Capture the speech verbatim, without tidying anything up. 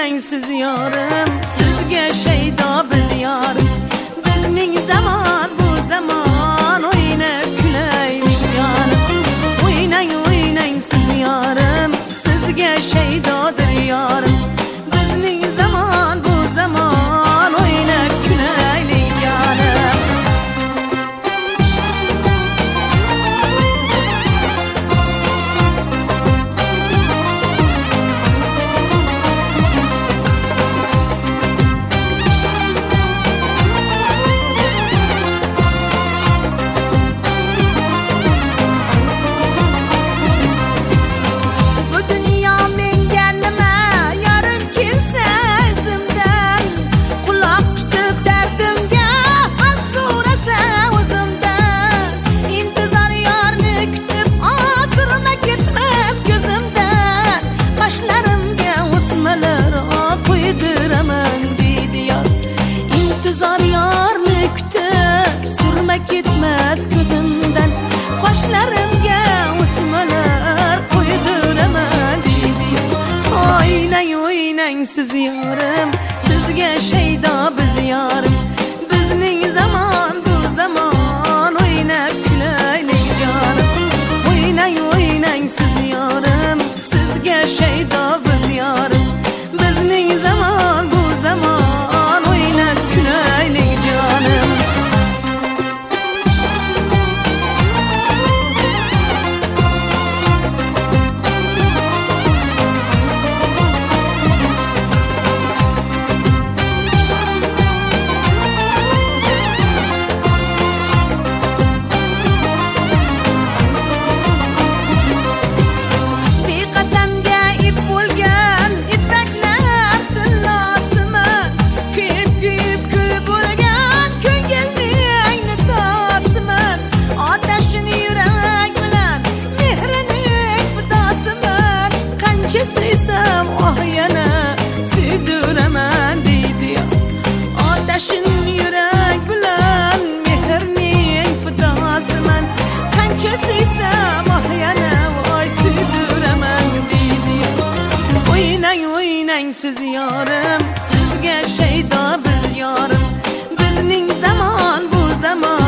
o'ynang siz yorim, sizga shaydo biz yorim. Bizning zamon bu zamon, o'ynab kulaylik jonim. O'ynang o'ynang siz yorim, sizga shaydodir yorim. Bizning zamon bu zamon, o'ynab kulaylik jonim. Ketmez gözümden, qo'shlarimga o'smalar qo'ydiraman deydi. O'ynang o'ynang siz yorim, sizga shaydo biz yorim. Bizning zamon bu zamon, o'ynab kulaylik jonim. O'ynang o'ynang siz yorim, sizga shaydo biz yorim. Bizning zamon bu zamon, o'ynab kulaylik jonim. Suysam oh yana suydiraman deydi. Otashin yurak bilan mehrning fidosiman. Qancha suysam oh yana voy suydiraman deydi. O'ynang o'ynang siz yorim, sizga shaydo biz yorim. Bizning zamon bu zamon,